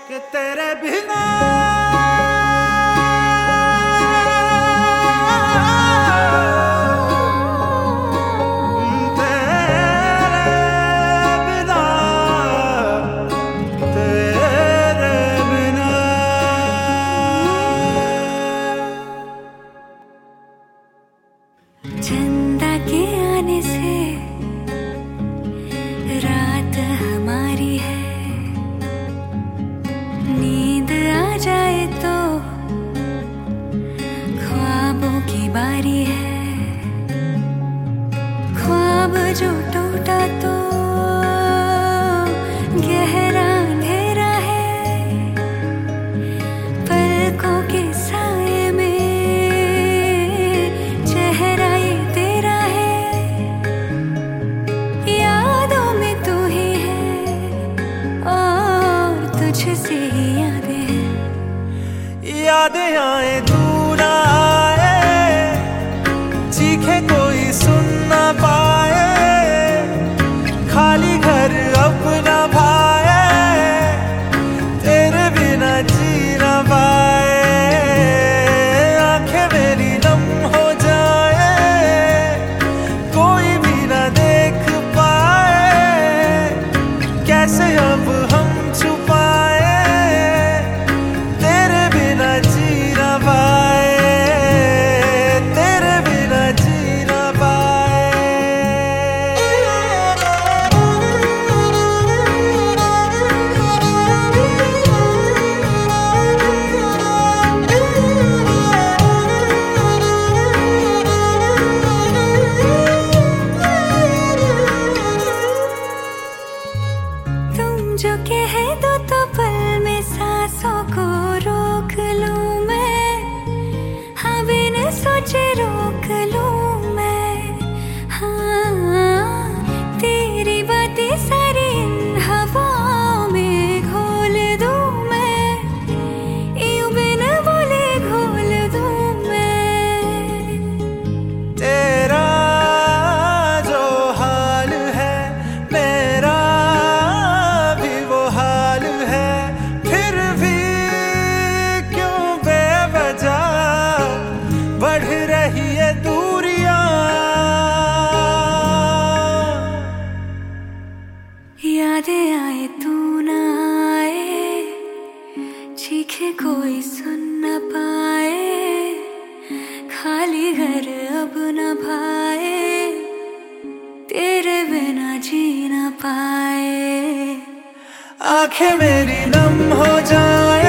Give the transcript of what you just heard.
कि तेरे बिना चंदा के आने से रात हमारी है, नींद आ जाए तो ख्वाबों की बारी है। ख्वाब जो टूटा तो गहरा अंधेरा है, पलकों के साए में चेहरा ये तेरा है। यादों में तू ही है और तुझसे ही यादें आए दूर आए, चीखे कोई सुन ना पाए, खाली घर अपना भाए, तेरे बिना जी ना पाए। आंखें मेरी नम हो जाए, कोई भी ना देख पाए, कैसे अब हम छुपाए, तेरे बिना जी ना पाए, तेरे बिना जी ना पाए। तुम जो कह दो तो पल में सांसों को रोक लूं मैं, हाँ बिन सोचे रोक लूं मैं। हाँ तेरी बातें सारी इन हवाओं में घोल दूं मैं, यूं बिन बोले घोल दूं मैं। तेरा जो हाल है मेरा भी वो हाल है, फिर भी क्यों बेवजह बढ़ रही है दूरियां। यादें आए तू ना आए, चीखे कोई सुन न पाए, खाली घर अब न भाए, तेरे बिना जी न पाए। आंखें मेरी नम हो जाए,